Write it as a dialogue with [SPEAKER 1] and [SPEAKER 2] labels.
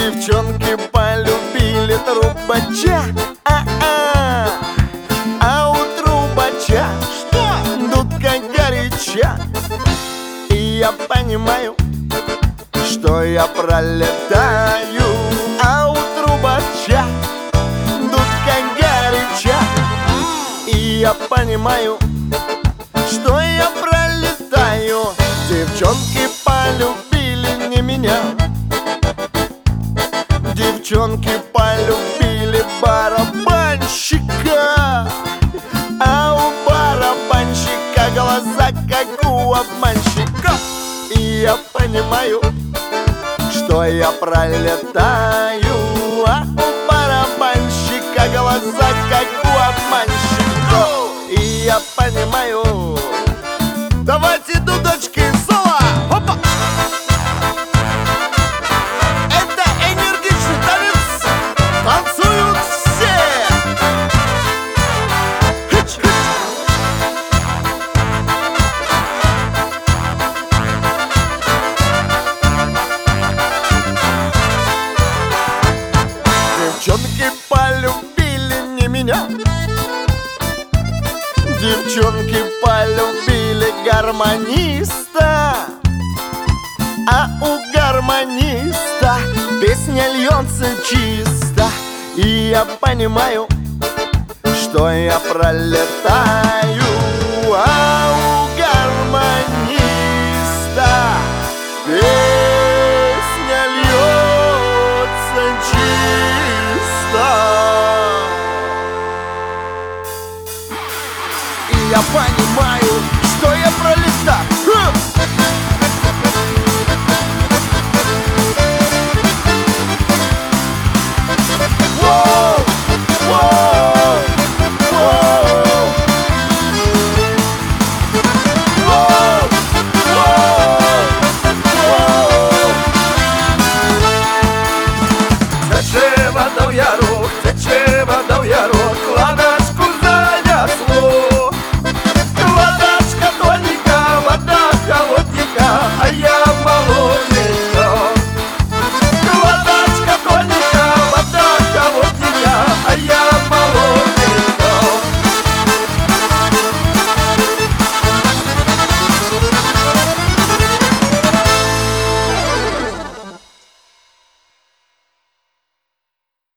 [SPEAKER 1] Девчонки полюбили трубача, а у трубача что? Дудка горяча. И я понимаю, что я пролетаю, а у трубача дудка горяча. И я понимаю, что я пролетаю. Девчонки полюбили не меня, девчонки полюбили барабанщика, а у барабанщика глаза как у обманщика. И я понимаю, что я пролетаю, а у барабанщика глаза как у обманщика. И я понимаю. Давайте дудочки, соло! Опа! Это энергичный танец, танцуют все! Хич-хич! Девчонки полюбили не меня, девчонки полюбили гармониста, а у гармониста песня льется чисто. И я понимаю, что я пролетаю,